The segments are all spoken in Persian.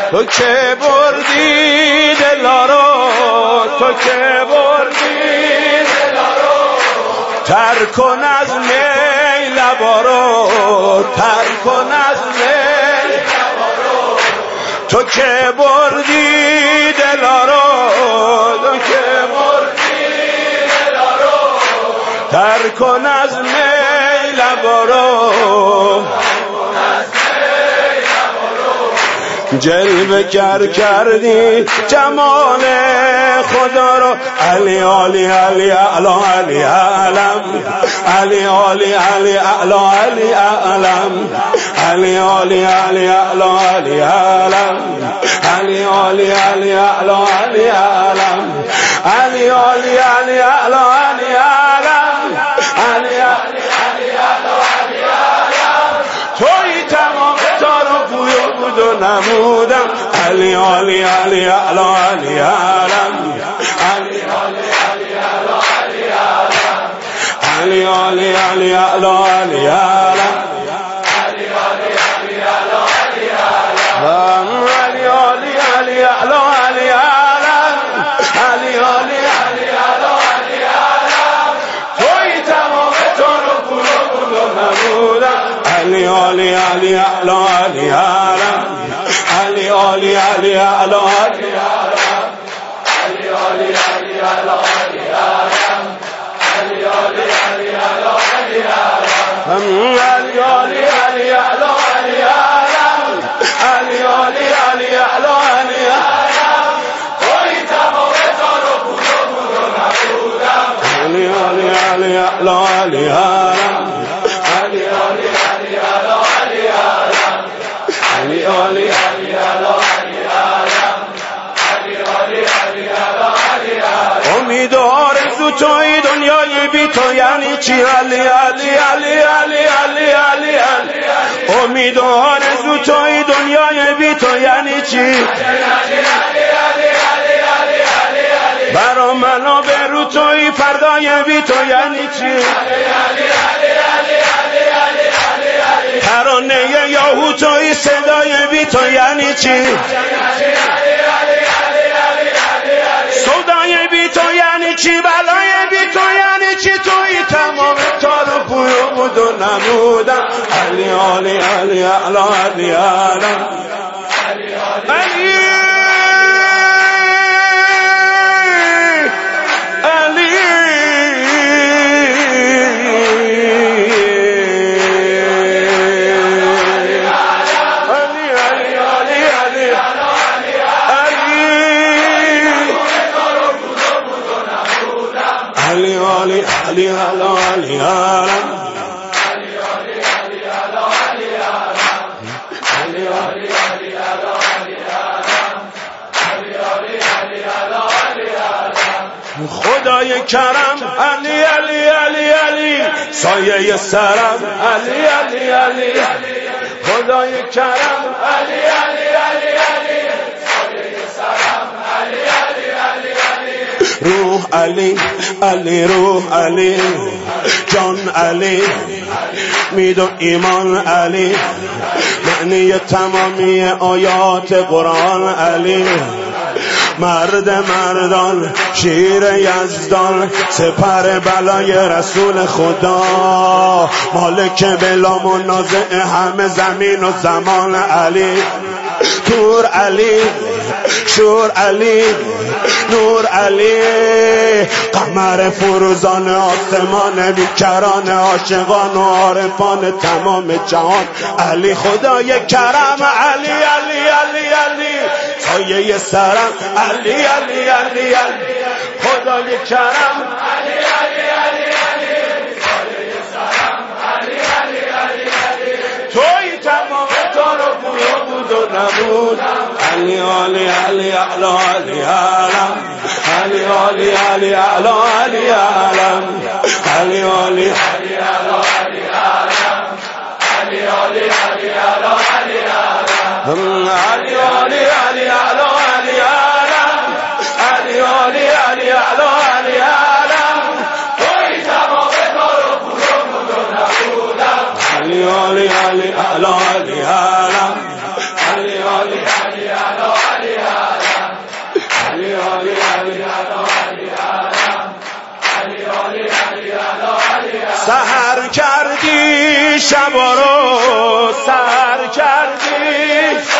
تو که بردی دلا رو، تو که بردی دلا رو، تر کن از می لبا رو، تر کن از می لبا رو. تو که بردی دلا رو، تو که بردی دلا رو، تر کن از می لبا رو. جلوه کردی جمال خدا رو، علی علی علی اعلا علی علم، علی علی علی اعلا علی علم، علی علی علی اعلا علی علم، علی علی علی اعلا علی علم، علی علی علی اعلا علی علم، علی علی علی اعلا علی علم. توی تمام تارو بویو بود و نمودم، علی علی علی اعلا علی علم، علی علی علی اعلا علی علم، علی علی علی اعلا علی علم، علی علی علی اعلا علی علم، علی علی علی اعلا علی علم، علی علی علی اعلا علی علم. توی تمام تارو بود و نمودم، علی علی علی اعلا علی علم، علی علی علی اعلا علی علم، علی علی علی اعلا علی علم، علی علی علی اعلا علی علم، علی علی علی اعلا علی علم، علی علی علی اعلا علی علم. توی تمام تارو بود و نبودم، علی علی علی اعلا علی علم، علی علی علی اعلا علی علم، علی علی علی اعلا علی علم، علی علی علی اعلا علی علم. امید و آرزو توی دنیای بی تو یعنی چی؟ علی علی علی علی علی علی علی. امید و آرزو توی دنیای بی تو یعنی چی؟ برا منو به رو توی فردای بی تو یعنی چی؟ ترانه یاهو توی صدای بی تو یعنی چی؟ سودای بی تو یعنی چی؟ بلای بی تو یعنی چی؟ توی تمام تارو بویو بود و نمودم، علی علی علی اعلا علی علم، علی علی علی اعلا علی علم، علی علی علی اعلا علی علم، علی علی علی اعلا علی علم، علی علی علی اعلا علی علم. خدای کرم علی علی علی علی، سایه سرم علی علی علی، خدای کرم علی علی علی علی، سایه سرم علی علی علی علی. روح علی علی روح علی، جان علی میدون ایمان علی، معنی تمامی آیات قرآن علی، مرد مردان شیر یزدان، سپر بلای رسول خدا، مالک بلا منازع همه زمین و زمان علی، تور علی شور علی نور علی، قمر فروزان آسمان بیکران عاشقان و عارفان تمام جهان علی، خدای کرم علی علی علی علی، سایه سرم علی علی علی علی، خدای کرم علی علی علی علی، سایه سرم علی علی علی علی. توی تمام تارو بود و نبود، علی علی علی اعلا علی علم، علی علی علی اعلا علی علم، علی علی علی اعلا علی علم، علی علی علی اعلا علی علم، علی علی علی اعلا علی علم، علی علی علی اعلا علی علم. توی تمام تارو بود و نبودم، علی علی علی اعلا علی علم، علی علی علی اعلا شبا رو سر کردی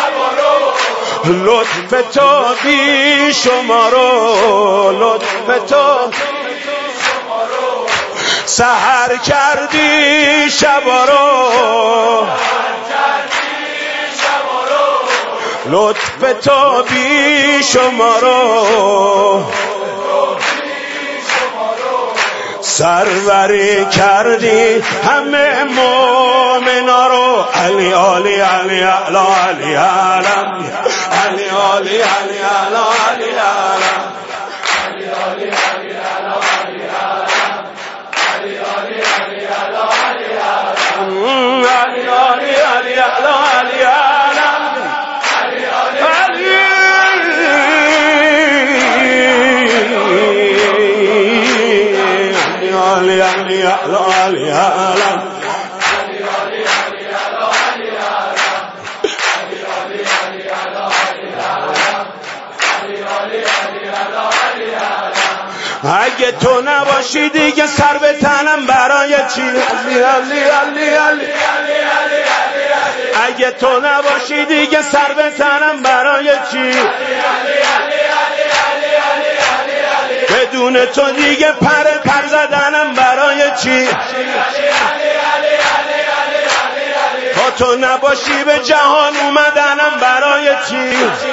لطف تو بی شما رو لطف تو سحر کردی شبا رو لطف تو بی شما رو سروری کردی همه مومنا رو علی علی علی علی علی علم علی علی علی علی علی علم علی علی علی علی علم علی علی علی علی علم علی علی علی علی علم علی علی علی علم اگه تو نباشی دیگه سر به تنم برای چی علی علی علی علی اگه تو نباشی دیگه سر به تنم برای چی بدون تو دیگه پر زدنم برای چی تا تو نباشی به جهان اومدنم برای چی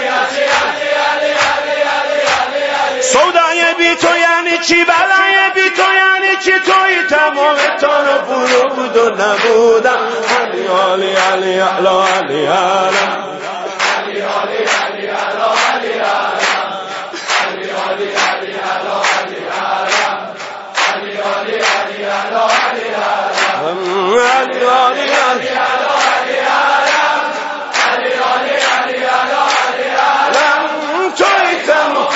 سودای بی تو یعنی چی بلای بی تو یعنی چی توی تمام تان و بود و نبودم علی علی علی علی علی علم علی علی علی علی علم علی علی علی علی علم علی علی علی علی علم علی علی علی علی علم علی علی علی علی علم توی تمام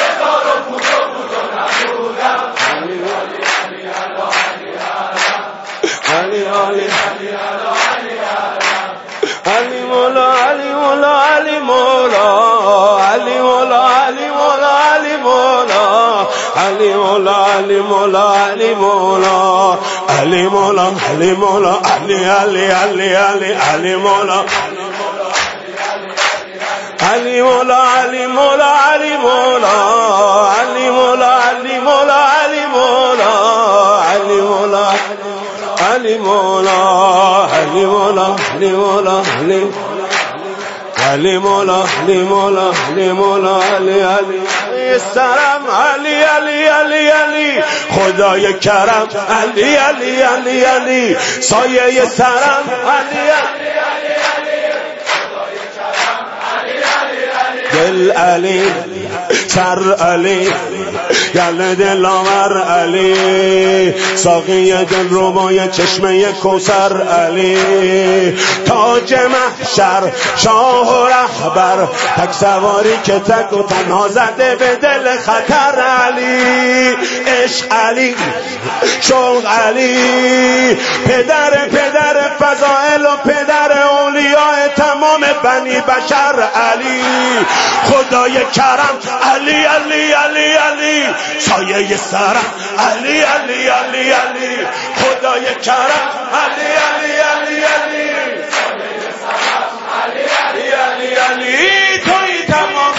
علی مولا علی مولا علی مولا علی مولا علی مولا علی مولا علی مولا علی مولا علی مولا علی مولا علی مولا علی علی علی علی علی مولا علی مولا علی مولا علی مولا علی مولا علی مولا علی مولا علی مولا علی مولا علی مولا علی مولا علی مولا علی مولا علی مولا علی علی سرم علی علی علی علی خدای کرم علی علی علی علی سایه سرم علی علی دل علی سر علی گل دلاور علی ساقی دل ربای چشمه کوثر علی تاج محشر شاه و رهبر تک سواری که تک و تنها زده به دل خطر علی عشق علی شوق علی پدر فضائل و پدر اولیاء تمام بنی بشر علی خدای کرم علی علی علی علی سایه سرم علی علی علی علی خدای کرم علی علی علی علی سایه سرم علی علی علی علی توی تمام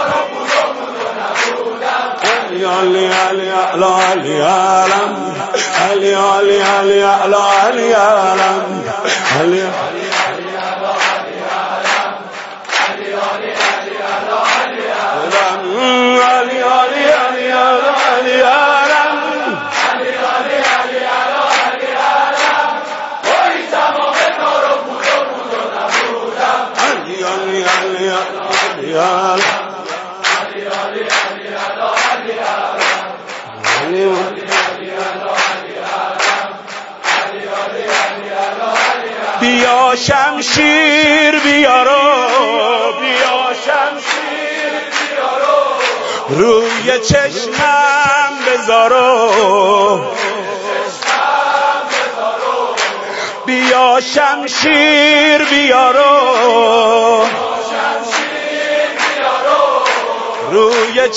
علی علی علی علی علم علی علی علی علی علم علی بیا شمشیر بیارو بیا شمشیر بیارو روی چشمم بذارو بیا شمشیر بیارو روی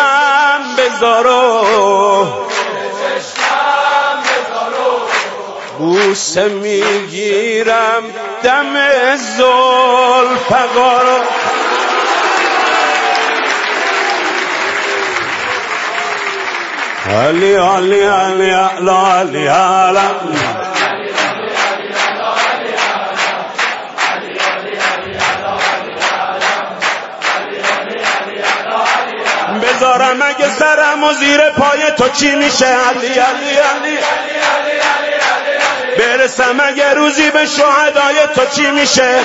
چشمم بذارو بوسه میگیرم دم زلفقار علی علی علی علی علی بذارم اگه سرم و زیر پای تو چی میشه علی علی علی برسم اگه روزی به شهدای تو چی میشه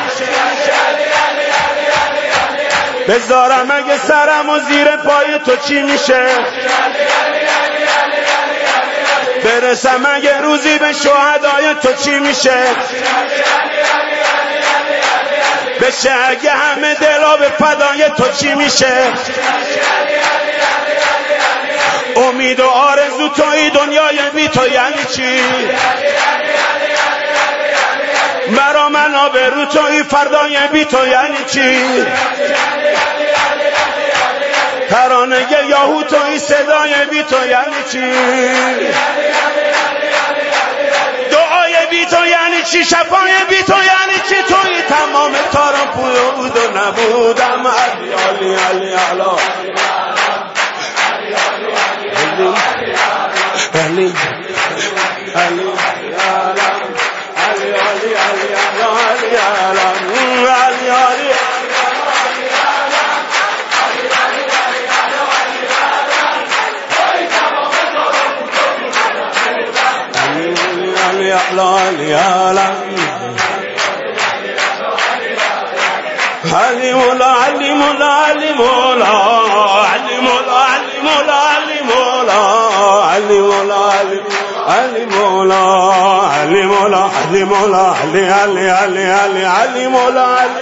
بذارم اگه سرم و زیر پای تو چی میشه برسم اگه روزی به شهدای تو چی میشه بشه اگه همه دلا به فدای تو چی میشه امید و آرزو توی دنیای بی تو یعنی چی مرا من آبرو توی فردای بی تو یعنی چی ترانه یاهو توی صدای بی تو یعنی چی دعای بی تو یعنی چی شفای بی تو یعنی چی توی تمام تارا بود و نبودم علی علی علی علی علی علی مولا علی مولا علی مولا علی مولا علی مولا علی مولا علی مولا علی مولا علی مولا علی مولا علی علی علی علی علی مولا علی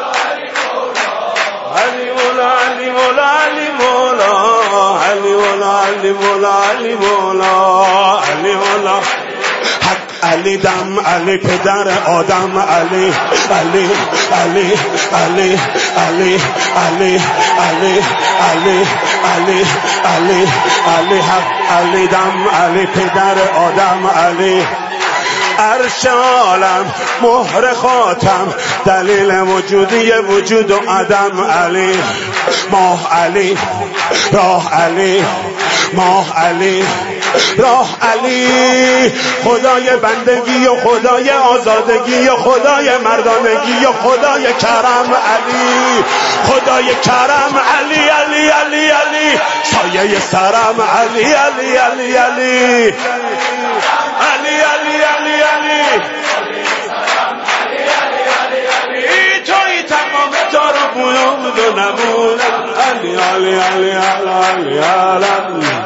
مولا علی مولا علی مولا علی مولا علی مولا علی مولا علی مولا علی دم علی پدر آدم علی علی علی علی علی علی علی علی علی علی علی حق علی دم علی پدر آدم علی عرش عالم مهر خاتم دلیل وجودی وجود و عدم علی ماه علی راه علی ماه علی راه علی خدای بندگی و خدای آزادگی و خدای مردانگی و خدای کرم علی خدای کرم علی علی علی علی سایه سرم علی علی علی علی علی علی علی علی توی تمام تارو بود و نبود علی علی علی علی علی